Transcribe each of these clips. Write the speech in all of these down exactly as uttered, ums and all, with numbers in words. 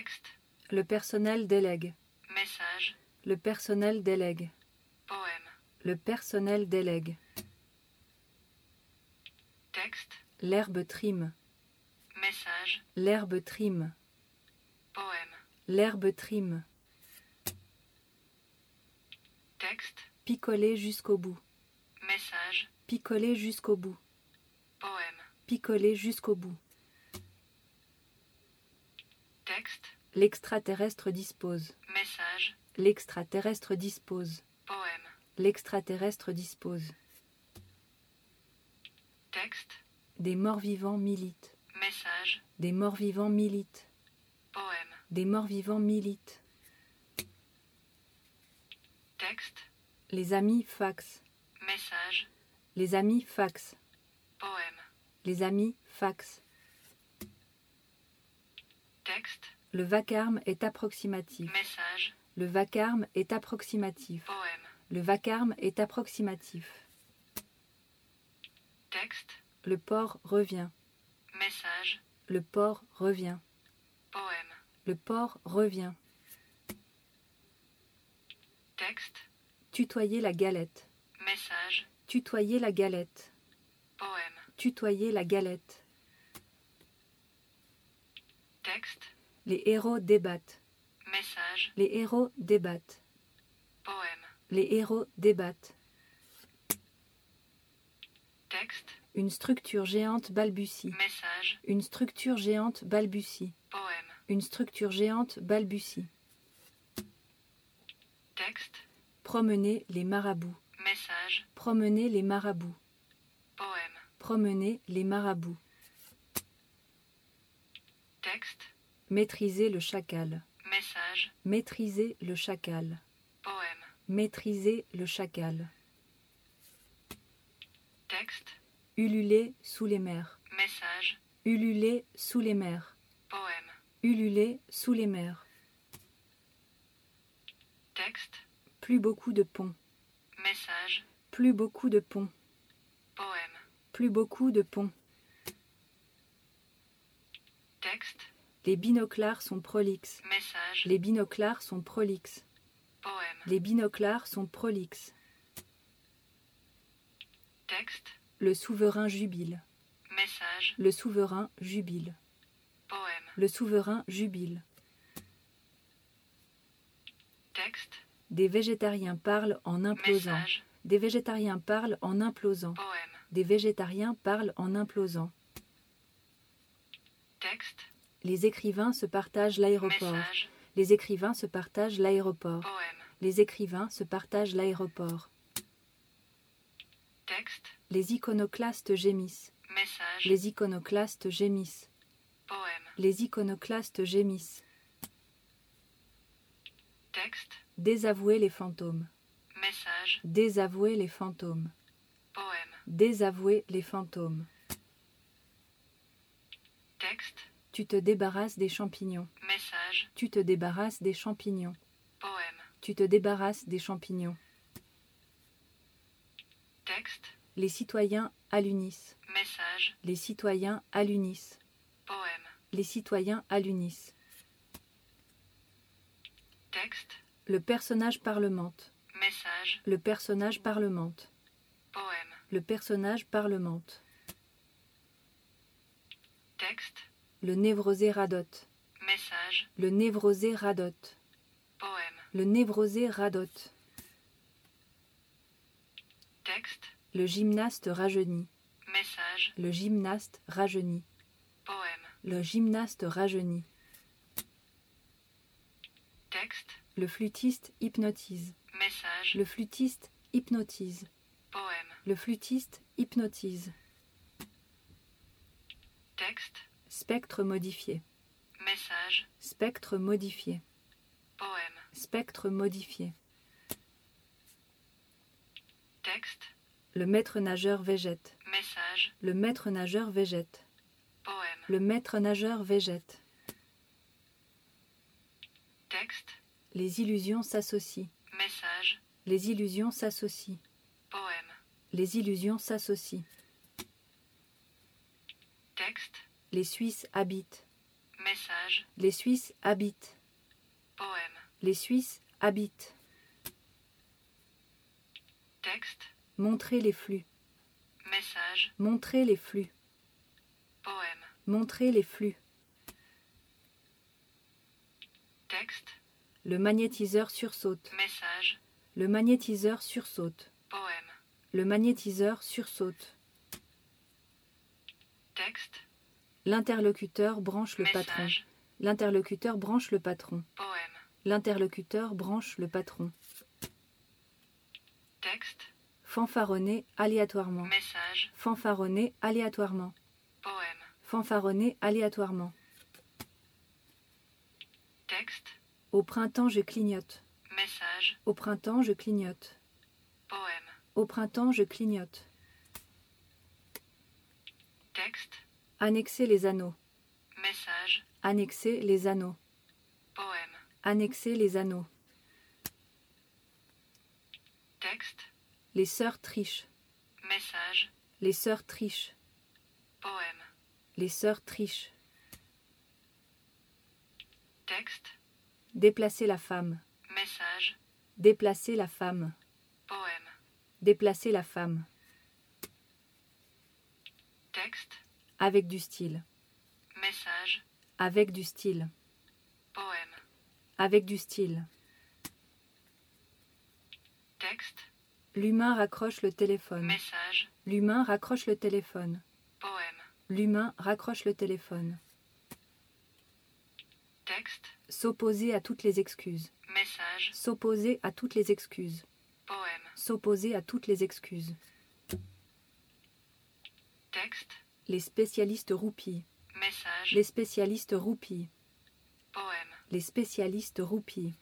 Texte. Le personnel délègue. Message. Le personnel délègue. Poème. Le personnel délègue. Texte. L'herbe trime. Message. L'herbe trime. Poème. L'herbe trime. Texte. Picoler jusqu'au bout. Message. Picoler jusqu'au bout. Poème. Picoler jusqu'au bout. Texte. L'extraterrestre dispose. Message. L'extraterrestre dispose. Poème. L'extraterrestre dispose. Texte. Des morts-vivants militent. Message. Des morts-vivants militent. Poème. Des morts-vivants militent. Texte. Les amis fax. Message. Les amis fax. Poème. Les amis fax. Texte. Le vacarme est approximatif. Message. Le vacarme est approximatif. Poème. Le vacarme est approximatif. Texte. Le port revient. Message. Le port revient. Poème. Le port revient. Texte. Tutoyer la galette. Message. Tutoyer la galette. Poème. Tutoyer la galette. Texte. Les héros débattent. Message. Les héros débattent. Poème. Les héros débattent. Texte. Une structure géante balbutie. Message. Une structure géante balbutie. Poème. Une structure géante balbutie. Texte. Promener les marabouts. Message. Promener les marabouts. Poème. Promener les marabouts. Texte. Maîtriser le chacal. Message. Maîtriser le chacal. Poème. Maîtriser le chacal. Texte. Ululer sous les mers. Message. Ululer sous les mers. Poème. Ululer sous les mers. Texte. Plus beaucoup de ponts. Message. Plus beaucoup de ponts. Poème. Plus beaucoup de ponts. Texte. Les binoclars sont prolixes. Message. Les binoclars sont prolixes. Poème. Les binoclars sont prolixes. Texte. Le souverain jubile. Message. Le souverain jubile. Poème. Le souverain jubile. Texte. Des végétariens parlent en implosant. Message. Des végétariens parlent en implosant. Poème. Des végétariens parlent en implosant. Texte. Les écrivains se partagent l'aéroport. Message. Les écrivains se partagent l'aéroport. Poème. Les écrivains se partagent l'aéroport. Texte. Les iconoclastes gémissent. Message. Les iconoclastes gémissent. Poème. Les iconoclastes gémissent. Texte. Désavouer les fantômes. Message. Désavouer les fantômes. Poème. Désavouer les fantômes. Texte. Tu te débarrasses des champignons. Message. Tu te débarrasses des champignons. Poème. Tu te débarrasses des champignons. Texte. Les citoyens allunissent. Message. Les citoyens allunissent. Poème. Les citoyens allunissent. Texte. Le personnage parlemente. Message. Le personnage parlemente. Poème. Le personnage parlemente. Texte. Le névrosé radote. Message. Le névrosé radote. Poème. Le névrosé radote. Texte. Le gymnaste rajeunit. Message. Le gymnaste rajeunit. Poème. Le gymnaste rajeunit. Texte. Le flûtiste hypnotise. Message. Le flûtiste hypnotise. Poème. Le flûtiste hypnotise. Texte. Spectre modifié. Message. Spectre modifié. Poème. Spectre modifié. Texte. Le maître nageur végète. Message. Le maître nageur végète. Poème. Le maître nageur végète. Texte. Les illusions s'associent. Message. Les illusions s'associent. Poème. Les illusions s'associent. Texte. Les Suisses habitent. Message. Les Suisses habitent. Poème. Les Suisses habitent. Texte. Montrer les flux. Message. Montrer les flux. Poème. Montrer les flux. Texte. Le magnétiseur sursaute. Message. Le magnétiseur sursaute. Poème. Le magnétiseur sursaute. Texte. L'interlocuteur branche le patron. Message. L'interlocuteur branche le patron. Poème. L'interlocuteur branche le patron. Texte. Fanfaronner aléatoirement. Message. Fanfaronner aléatoirement. Poème. Fanfaronner aléatoirement. Texte. Au printemps je clignote. Message. Au printemps je clignote. Poème. Au printemps je clignote. Texte. Annexer les anneaux. Message. Annexer les anneaux. Poème. Annexer les anneaux. Texte. Les sœurs trichent. Message. Les sœurs trichent. Poème. Les sœurs trichent. Texte. Déplacer la femme. Message. Déplacer la femme. Poème. Déplacer la femme. Texte. Avec du style. Message. Avec du style. Poème. Avec du style. Texte. L'humain raccroche le téléphone. Message. L'humain raccroche le téléphone. Poème. L'humain raccroche le téléphone. Texte. S'opposer à toutes les excuses. Message. S'opposer à toutes les excuses. Poème. S'opposer à toutes les excuses. Texte. Les spécialistes roupillent. Message. Les spécialistes roupillent. Poème. Les spécialistes roupillent.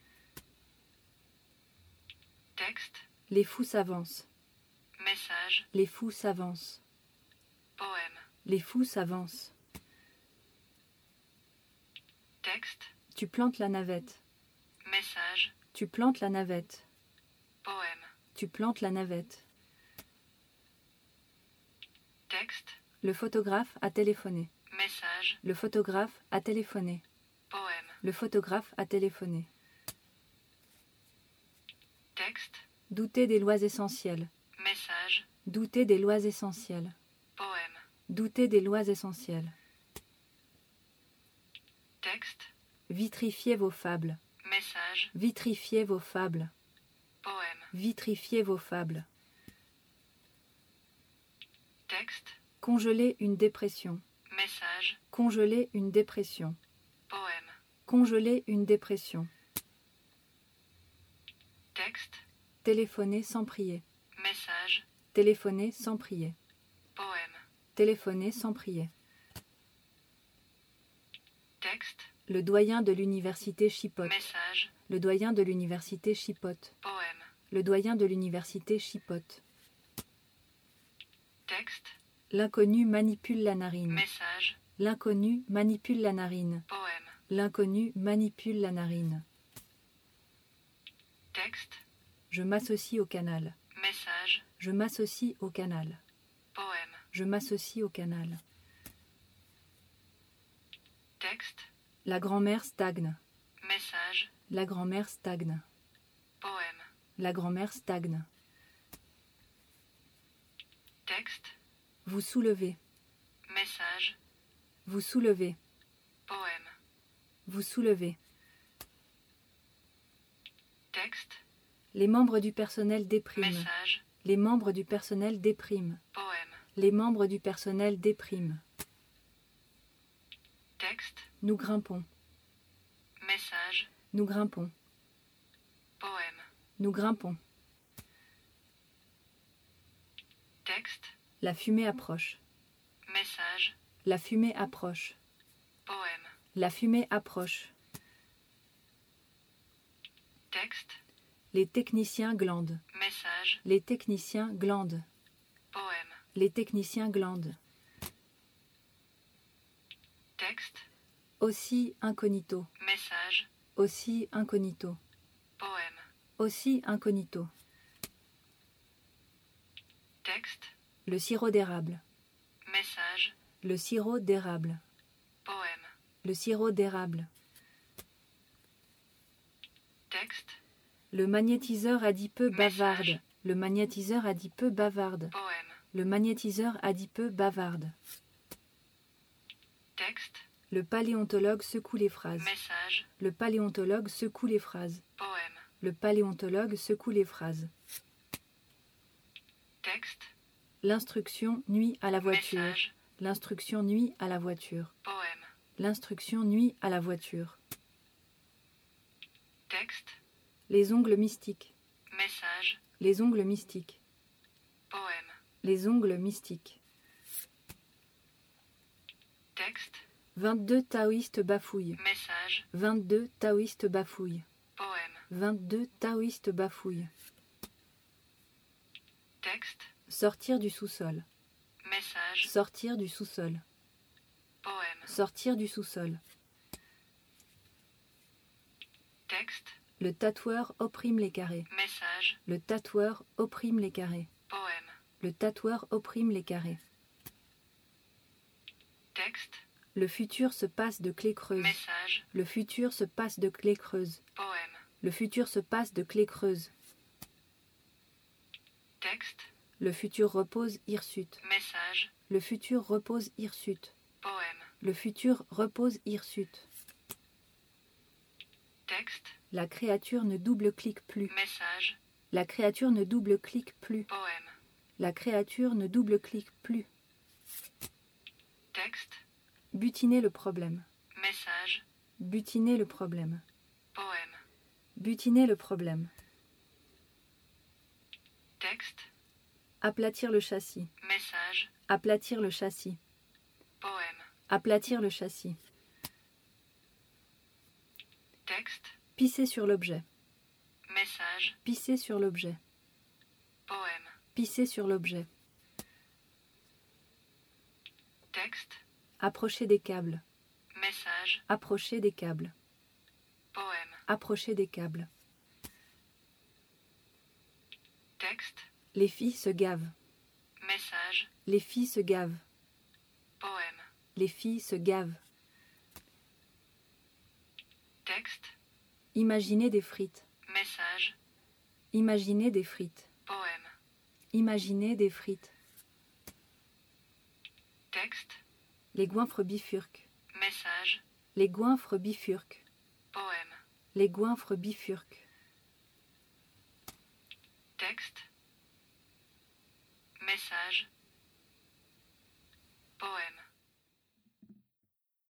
Texte. Les fous s'avancent. Message. Les fous s'avancent. Poème. Les fous s'avancent. Texte. Tu plantes la navette. Message. Tu plantes la navette. Poème. Tu plantes la navette. Texte. Le photographe a téléphoné. Message. Le photographe a téléphoné. Poème. Le photographe a téléphoné. Texte. Douter des lois essentielles. Message. Douter des lois essentielles. Poème. Douter des lois essentielles. Texte. Vitrifiez vos fables. Message. Vitrifiez vos fables. Poème. Vitrifiez vos fables. Texte. Congeler une dépression. Message. Congeler une dépression. Poème. Congeler une dépression. Texte. Téléphoner sans prier. Message. Téléphoner sans prier. Poème. Téléphoner sans prier. Texte. Le doyen de l'université chipote. Message. Le doyen de l'université chipote. Poème. Le doyen de l'université chipote. Texte. L'inconnu manipule la narine. Message. L'inconnu manipule la narine. Poème. L'inconnu manipule la narine. Texte. Je m'associe au canal. Message. Je m'associe au canal. Poème. Je m'associe au canal. Texte. La grand-mère stagne. Message. La grand-mère stagne. Poème. La grand-mère stagne. Texte. Vous soulevez. Message. Vous soulevez. Poème. Vous soulevez. Texte. Les membres du personnel dépriment. Message. Les membres du personnel dépriment. Poème. Les membres du personnel dépriment. Texte. Nous grimpons. Message. Nous grimpons. Poème. Nous grimpons. Texte. La fumée approche. Message. La fumée approche. Poème. La fumée approche. Texte. Les techniciens glandent. Message. Les techniciens glandent. Poème. Les techniciens glandent. Texte. Aussi incognito. Message. Aussi incognito. Poème. Aussi incognito. Texte. Le sirop d'érable. Message. Le sirop d'érable. Poème. Le sirop d'érable. Texte. Le magnétiseur adipeux Message. bavarde. Le magnétiseur adipeux bavarde. Poème. Le magnétiseur adipeux bavarde. Texte. Le paléontologue secoue les phrases. Message. Le paléontologue secoue les phrases. Poème. Le paléontologue secoue les phrases. Texte. L'instruction nuit à la voiture. Message. L'instruction nuit à la voiture. Poème. L'instruction nuit à la voiture. Texte. Les ongles mystiques. Message. Les ongles mystiques. Poème. Les ongles mystiques. Texte. vingt-deux taoïstes bafouillent. Message. vingt-deux taoïstes bafouillent. Poème. vingt-deux taoïstes bafouillent. Texte. Sortir du sous-sol. Message. Sortir du sous-sol. Poème. Sortir du sous-sol. Texte. Le tatoueur opprime les carrés. Message. Le tatoueur opprime les carrés. Poème. Le tatoueur opprime les carrés. Texte. Le futur se passe de clés creuses. Message. Le futur se passe de clés creuses. Poème. Le futur se passe de clés creuses. Texte. Le futur repose hirsute. Message. Le futur repose hirsute. Poème. Le futur repose hirsute. Texte. La créature ne double-clique plus. Message. La créature ne double-clique plus. Poème. La créature ne double-clique plus. Texte. Butiner le problème. Message. Butiner le problème. Poème. Butiner le problème. Texte. Aplatir le châssis. Message. Aplatir le châssis. Poème. Aplatir le châssis. Texte. Pisser sur l'objet. Message. Pisser sur l'objet. Poème. Pisser sur l'objet. Texte. Approcher des câbles. Message. Approcher des câbles. Poème. Approcher des câbles. Texte. Les filles se gavent. Message. Les filles se gavent. Poème. Les filles se gavent. Texte. Imaginez des frites. Message. Imaginez des frites. Poème. Imaginez des frites. Texte. Les goinfres bifurquent. Message. Les goinfres bifurquent. Poème. Les goinfres bifurquent.